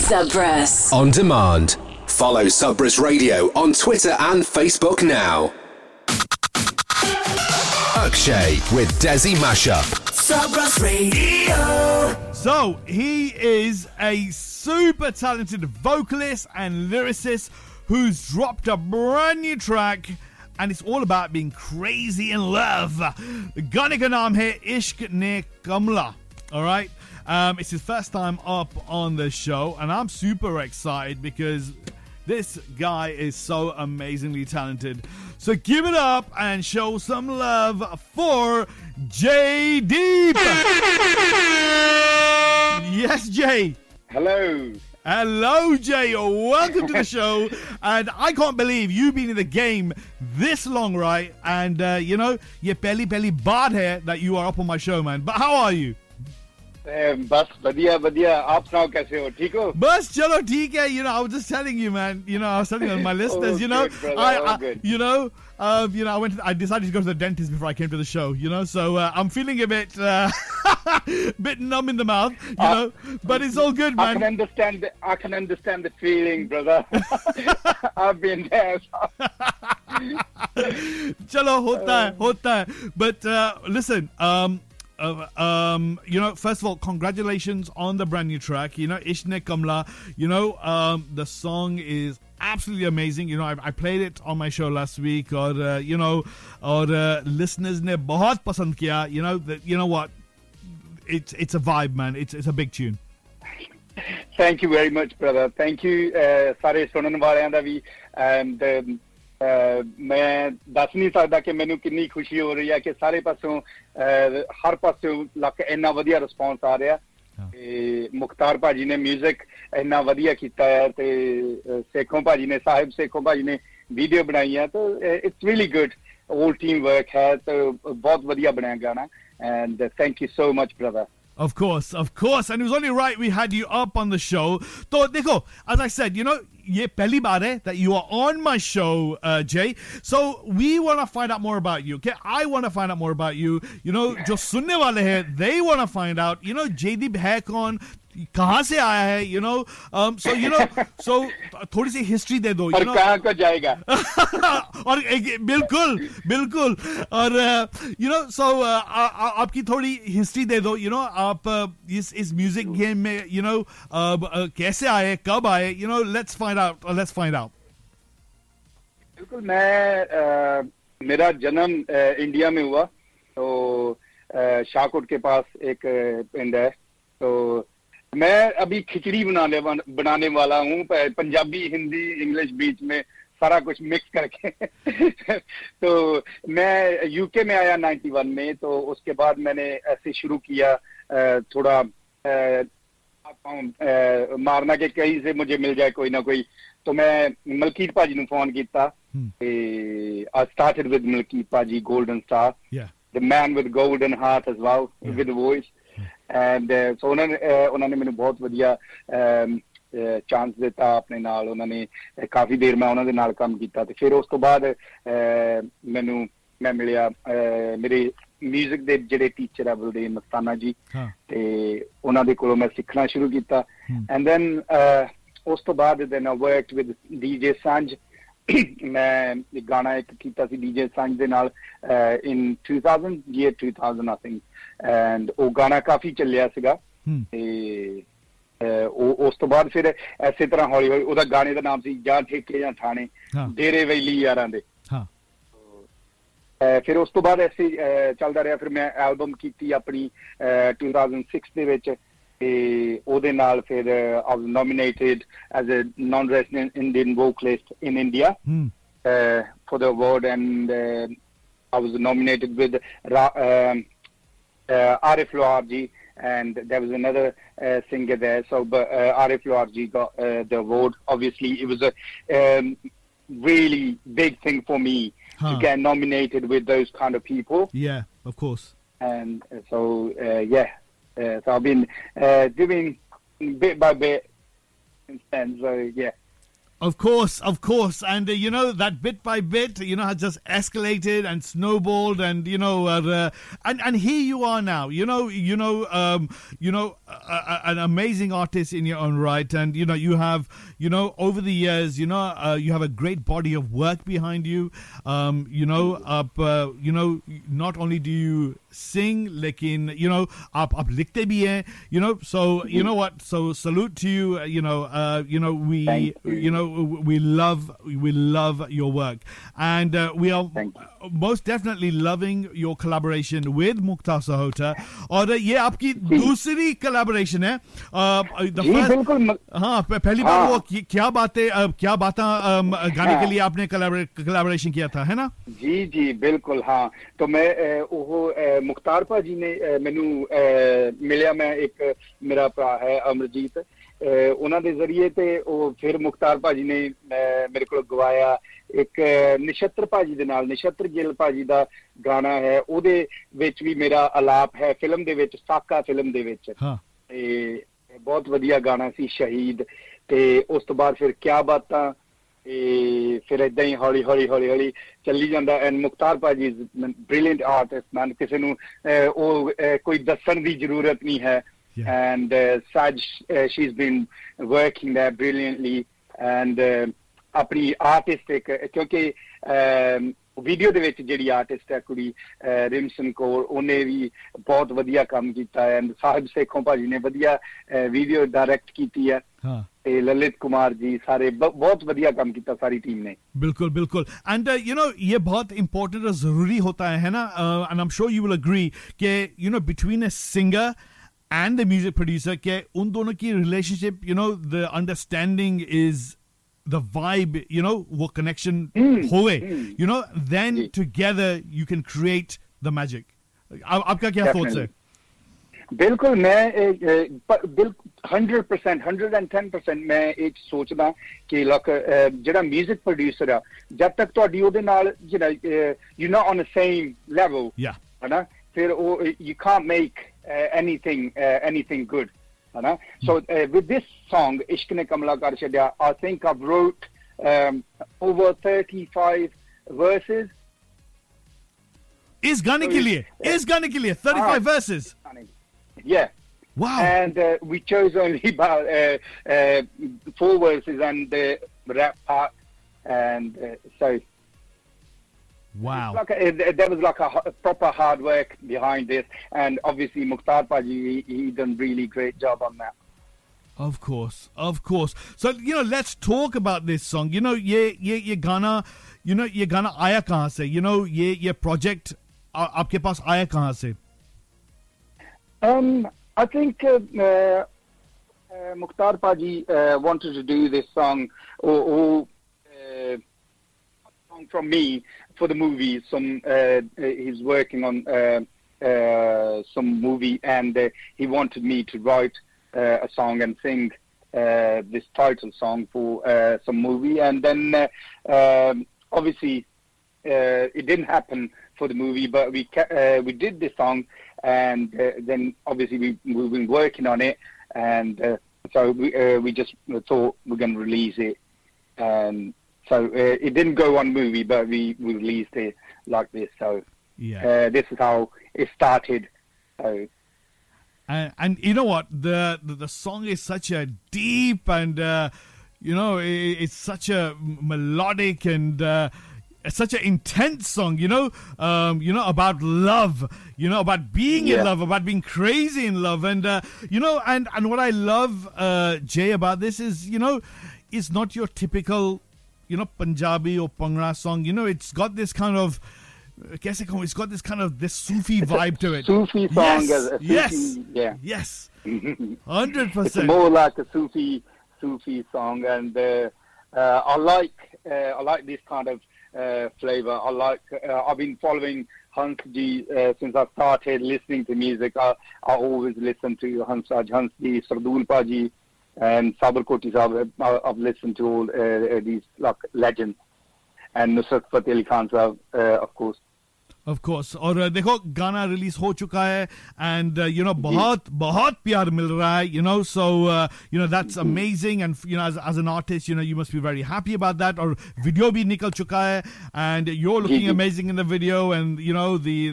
Subpress. On demand. Follow Subpress Radio on Twitter and Facebook now. Akshay with Desi Mashup. Subpress Radio. So, he is a super talented vocalist and lyricist who's dropped a brand new track, and it's all about being crazy in love. Gaane ka naam hai Ishq Ne Kamla. Alright? It's his first time up on the show, and I'm super excited because this guy is so amazingly talented. So give it up and show some love for Jay Deep. Yes, Jay. Hello. Hello, Jay. Welcome to the show. And I can't believe you've been in the game this long, right? And, ye pehli baat hai that you are up on my show, man. But how are you? बस बढ़िया बढ़िया आप सुनाओ कैसे हो ठीक हो बस चलो ठीक है I was just telling you man I was telling my listeners I decided to go to the dentist before I came to the show so I'm feeling a bit bit numb in the mouth but it's all good man. I can understand the feeling brother. I've been there चलो होता है but listen first of all, congratulations on the brand new track. Ishq Ne Kamla. The song is absolutely amazing. I played it on my show last week, or listeners ne bahut pasand kiya. You know what? It's a vibe, man. It's a big tune. Thank you very much, brother. Thank you, sare sunan waleyan da bhi and. मैं दस नहीं सकता कि मैनू कितनी खुशी हो रही है कि सारे पासों हर पासों लक इन्ना वधिया रिस्पांस आ रहा ते मुख्तार भाजी ने म्यूजिक इन्ना वधिया कीता है ते सेखों भाजी ने साहिब सेखों भाजी ने वीडियो बनाई है तो it's really good all team work है तो बहुत वधिया बनाया गाना and thank you so much brother. Of course. And it was only right we had you up on the show. So, dekho, as I said, ye pehli baar hai that you are on my show, Jay. So, we want to find out more about you, okay? I want to find out more about you. Jo sunne wale hai, they want to find out, Jaydeep hai kaun, कहाँ से आया है so थोड़ी सी history दे दो और कहाँ को जाएगा और बिल्कुल और so आपकी थोड़ी हिस्ट्री दे दो आप इस म्यूजिक गेम में कैसे आए कब आए let's find out बिल्कुल मैं मेरा जन्म इंडिया में हुआ तो शाहकोट के पास एक पिंड है तो मैं अभी खिचड़ी बनाने वाला हूँ पंजाबी हिंदी इंग्लिश बीच में सारा कुछ मिक्स करके तो मैं यूके में आया 91 में तो उसके बाद मैंने ऐसे शुरू किया थोड़ा मारना के कहीं से मुझे मिल जाए कोई ना कोई तो मैं मलकीत भाजी ने फोन किया I started with Malkeet Paji Golden Star the man with golden heart as well with the voice and so उन्होंने मैंने बहुत बढ़िया चांस देता अपने नाल उन्होंने काफी देर मैं उन्होंने नाल काम किया तो फिर उस तो बाद मैं मिलिया मेरे म्यूजिक दे जेडे टीचर है बलदेव मस्ताना जी ते उन्हां दे कोलों मैं सीखना शुरू किया and then उस तो बाद then I worked with DJ Sanj मैं गाना एक कीता सी DJ Sanj दे नाल in 2000 I think and वो गाना काफी चलिया सीगा ते उस तो बाद फिर ऐसे तरह हौली हौली ਉਹਦਾ गाने ਦਾ नाम सी ਜਾਂ ਠੇਕੇ ਜਾਂ ਥਾਣੇ ਡੇਰੇ ਵੈਲੀ ਯਾਰਾਂ ਦੇ फिर उस तो बाद ऐसे चलता रहा फिर मैं एल्बम की अपनी 2006 ਦੇ ਵਿੱਚ ਤੇ ਉਹਦੇ ਨਾਲ ਫਿਰ I was nominated as a non-resident Indian vocalist in India for the award and I was nominated with Arif Loharji and there was another singer there so but Arif Loharji got the award obviously it was a really big thing for me to get nominated with those kind of people. Yeah, of course. And so, so I've been doing bit by bit since then, so yeah. Of course, and you know that bit by bit, you know, has just escalated and snowballed, and you know, and here you are now, an amazing artist in your own right, and you know, you have, you know, over the years, you have a great body of work behind you, not only do you sing, lekin, you know, आप लिखते भी हैं, you know, so you know what, so salute to you, we love your work, and we are most definitely loving your collaboration with Mukhtar Sahota, और ये आपकी दूसरी collaboration है, the first, हाँ, पहली बार वो क्या बातें गाने के लिए आपने collaboration किया था, है ना? जी बिल्कुल, हाँ, तो मैं वो मुख्तार भाजी ने मैनू मिलिया, मैं एक मेरा भरा है अमरजीत, ਉਹਨਾਂ ਦੇ ਜ਼ਰੀਏ ਤੇ ਉਹ ਫਿਰ ਮੁਖਤਾਰ ਭਾਜੀ ਨੇ ਮੇਰੇ ਕੋਲ ਗਵਾਇਆ ਇੱਕ ਨਿਸ਼ਤਰ ਭਾਜੀ ਦੇ ਨਾਲ, ਨਿਸ਼ਤਰ ਗਿੱਲ ਭਾਜੀ ਦਾ ਗਾਣਾ ਹੈ, ਉਹਦੇ ਵਿੱਚ ਵੀ ਮੇਰਾ ਅਲਾਪ ਹੈ ਫਿਲਮ ਦੇ ਵਿੱਚ, ਸਾਕਾ ਫਿਲਮ ਦੇ ਵਿੱਚ, ਤੇ ਬਹੁਤ ਵਧੀਆ ਗਾਣਾ ਸੀ ਸ਼ਹੀਦ, ਤੇ ਉਸ ਤੋਂ ਬਾਅਦ ਫਿਰ ਕਿਆ ਬਾਤਾਂ, ਤੇ ਫਿਰ ਏਦਾਂ ਹੀ ਹੌਲੀ ਹੌਲੀ ਚੱਲੀ ਜਾਂਦਾ, ਐਂਡ ਮੁਖਤਾਰ ਭਾਜੀ ਇਜ਼ ਬ੍ਰਿਲੀਅੰਟ ਆਰਟਿਸਟ ਮੈਨ, ਕਿਸੇ ਨੂੰ ਉਹ ਕੋਈ ਦੱਸਣ ਦੀ ਜ਼ਰੂਰਤ ਨਹੀਂ ਹੈ. Yeah. And Saj, she's been working there brilliantly, and ਆਪਣੀ ਆਰਟਿਸਟ ਕਿਉਂਕਿ ਵੀਡੀਓ ਦੇ ਵਿੱਚ ਜਿਹੜੀ ਆਰਟਿਸਟ ਹੈ ਕੁੜੀ ਰਿਮਸਨ ਕੌਰ, ਉਹਨੇ ਵੀ ਬਹੁਤ ਵਧੀਆ ਕੰਮ ਕੀਤਾ ਹੈ, ਐਂਡ ਸਾਹਿਬ ਸੇਖੋਂ ਭਾਜੀ ਨੇ ਵਧੀਆ ਵੀਡੀਓ ਡਾਇਰੈਕਟ ਕੀਤੀ ਹੈ, ਤੇ ਲਲਿਤ ਕੁਮਾਰ ਜੀ, ਸਾਰੇ ਬਹੁਤ ਵਧੀਆ ਕੰਮ ਕੀਤਾ ਸਾਰੀ ਟੀਮ ਨੇ. बिल्कुल एंड ये बहुत इंपॉर्टेंट और जरूरी होता है ना, and I am sure you will agree कि between a singer and the music producer, ke un dono ki relationship, the understanding is the vibe, wo connection hoye, then together you can create the magic. Aapka kya thoughts hai? बिल्कुल, मैं 100% 110% मैं एक सोचदा कि लोक जेड़ा music producer है, जब तक तुहाडी ओदे नाल you're not on the same level, है ना, फिर you can't make anything good, है ना. So with this song इश्क ने कमला कर छड्या, I think I've wrote over 35 verses. इस गाने के लिए 35 verses. Yeah. Wow. And we chose only about 4 verses and the rap part, and so. Wow. There was like a proper hard work behind this, and obviously Mukhtar Paji, he done really great job on that. Of course. So, let's talk about this song. ये गाना, ये गाना आया कहाँ से? ये project आपके पास आया कहाँ से? I think Mukhtar Paji wanted to do this song, from me for the movie. He's working on some movie, and he wanted me to write a song and sing this title song for some movie, and then obviously it didn't happen for the movie, but we did this song, and then obviously we've been working on it, and so we just thought we're going to release it, and so it didn't go on movie, but we released it like this. So this is how it started. So. And you know what? The song is such a deep and it's such a melodic and such an intense song. About love. About being in love, about being crazy in love, and and what I love, Jay, about this is it's not your typical Punjabi or Bhangra song. It's got this kind of, it's got this kind of this Sufi vibe to it. Sufi song. Yes. 100%. It's more like a Sufi song, and I like this kind of flavor. I've been following Hans Ji since I started listening to music. I always listen to Hans Ji, Sardul Paji, and Sabar Koti Sahab. I've listened to all these like legends, and Nusrat Fateh Ali Khan Sahab, of course. Of course. और देखो गाना release हो चुका है and you know बहुत प्यार मिल रहा है, you know, so you know that's amazing, and you know as an artist, you know, you must be very happy about that. और वीडियो भी निकल चुका है and you're looking amazing in the video, and you know the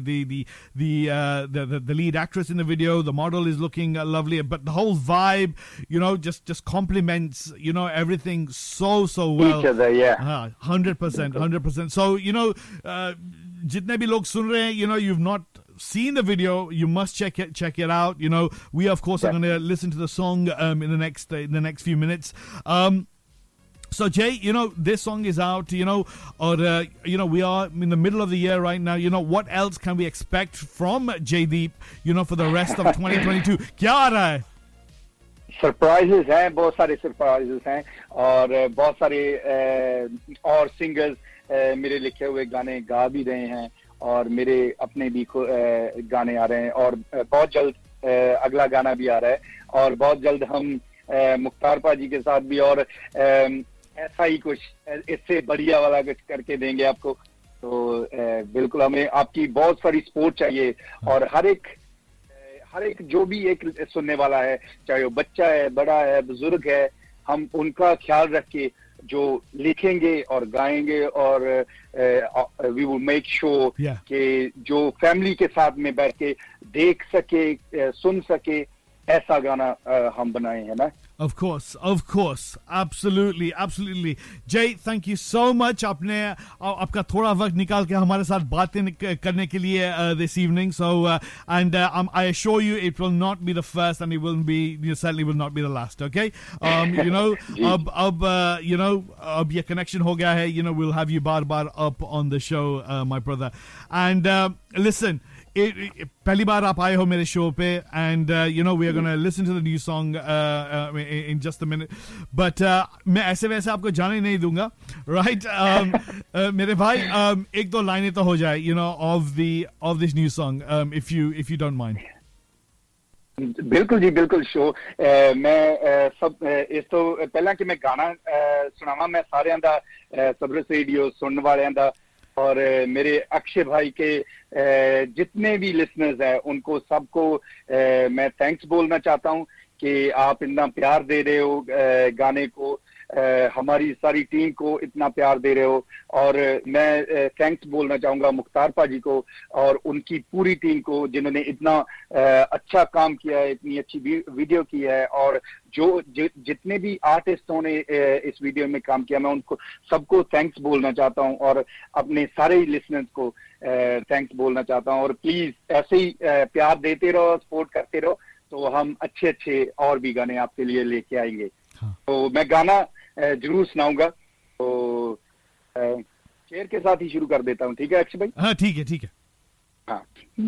lead actress in the video, the model is looking lovely, but the whole vibe, you know, just complements, you know, everything so well. Each other, yeah. 100%. So you know, जितने भी लोग सुन रहे हैं, you know, you've not seen the video, you must check it out. You know, we of course are going to listen to the song in the next few minutes. So Jay, you know, this song is out, you know, or you know, we are in the middle of the year right now. You know, what else can we expect from Jaydeep, you know, for the rest of 2022? क्या आ रहा है? Surprises हैं, बहुत सारे surprises हैं, और बहुत सारे और सिंगर्स मेरे लिखे हुए गाने गा भी रहे हैं, और मेरे अपने भी गाने आ रहे हैं, और बहुत जल्द अगला गाना भी आ रहा है, और बहुत जल्द हम मुख्तार पाजी के साथ भी और ऐसा ही कुछ इससे बढ़िया वाला कुछ करके देंगे आपको। तो बिल्कुल हमें आपकी बहुत सारी सपोर्ट चाहिए, और हर एक जो भी एक सुनने वाला है, चाहे वो बच्चा है, बड़ा है, बुजुर्ग है, हम उनका ख्याल रख के जो लिखेंगे और गाएंगे, और वी विल मेक श्योर कि जो फैमिली के साथ में बैठ के देख सके, सुन सके, ऐसा गाना हम बनाए हैं ना। Of course, absolutely. Jay, thank you so much. आपका थोड़ा वक्त निकाल के हमारे साथ बातें करने के लिए this evening. So, and I assure you, it will not be the first, and you certainly will not be the last. Okay, you know, you know, अब ये connection हो गया है. You know, we'll have you bar up on the show, my brother. And listen. पहली बार आप आए हो मेरे शो पे, and you know we are going to listen to the new song in just a minute, but मैं ऐसे वैसे आपको जाने नहीं दूंगा, right? मेरे भाई एक दो लाइनें तो हो जाए, you know, of this new song, if you don't mind. बिल्कुल जी, बिल्कुल शो मैं सब इस तो पहला कि मैं गाना सुनावा, मैं सारे दा सबरस रेडियो सुनने वाले दा और मेरे अक्षय भाई के जितने भी लिसनर्स हैं उनको सबको मैं थैंक्स बोलना चाहता हूं कि आप इतना प्यार दे रहे हो गाने को, हमारी सारी टीम को इतना प्यार दे रहे हो, और मैं थैंक्स बोलना चाहूंगा मुख्तार पाजी को और उनकी पूरी टीम को जिन्होंने इतना अच्छा काम किया है, इतनी अच्छी वीडियो की है, और जो जितने भी आर्टिस्टों ने इस वीडियो में काम किया, मैं उनको सबको थैंक्स बोलना चाहता हूं, और अपने सारे लिसनर्स को थैंक्स बोलना चाहता हूं, और प्लीज ऐसे ही प्यार देते रहो, सपोर्ट करते रहो, तो हम अच्छे और भी गाने आपके लिए लेके आएंगे। तो मैं गाना जरूर सुनाऊंगा, तो शेर के साथ ही शुरू कर देता हूँ, ठीक है अक्षय भाई? हाँ ठीक है। हाँ,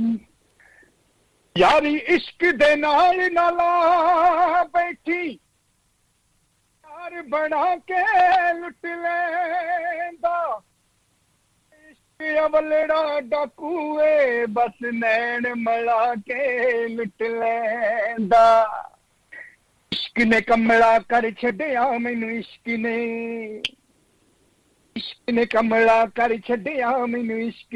यारी इश्क दे नाल नाला बैठी यार बना के लुट लेंदा, इश्क अवलड़ा डाकूए बस नैन मला के लुट लेंदा, इश्क ने कमला कर छड़िया मैनू, इश्क ने कमला कर छड़िया मैनू,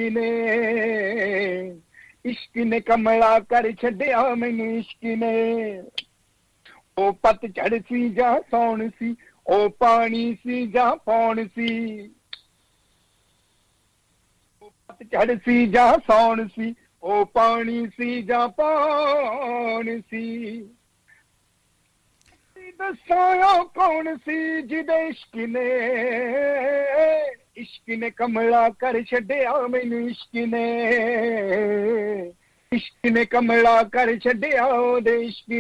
इश्क ने कमला कर छड़िया मैनू, इश्क ने ओ पतझड़ सी जा सौन सी, ओ पानी सी जा पौन सी, ओ पतझड़ सी जा सौन सी, ओ पानी सी जा पौन सी, दसाया कौन सी जिदे इश्क ने कमला कर छड़िया मैनू, इश्क ने कमला कर छड़िया ओदे, इश्क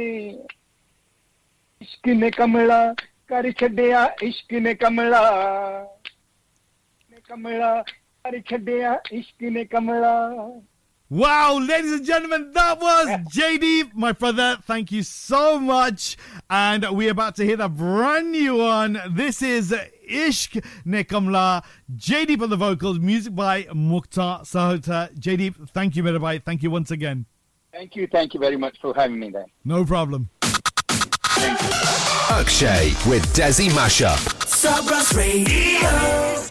ने कमला कर छड़िया, इश्क ने कमला कर छड़िया, इश्क ने कमला। Wow, ladies and gentlemen, that was Jaydeep, my brother. Thank you so much. And we're about to hit a brand new one. This is Ishq Ne Kamla. Jaydeep on the vocals, music by Mukhtar Sahota. Jaydeep, thank you, mere bhai. Thank you once again. Thank you very much for having me there. No problem. Akshay with Desi Mashup. Sabras Radio.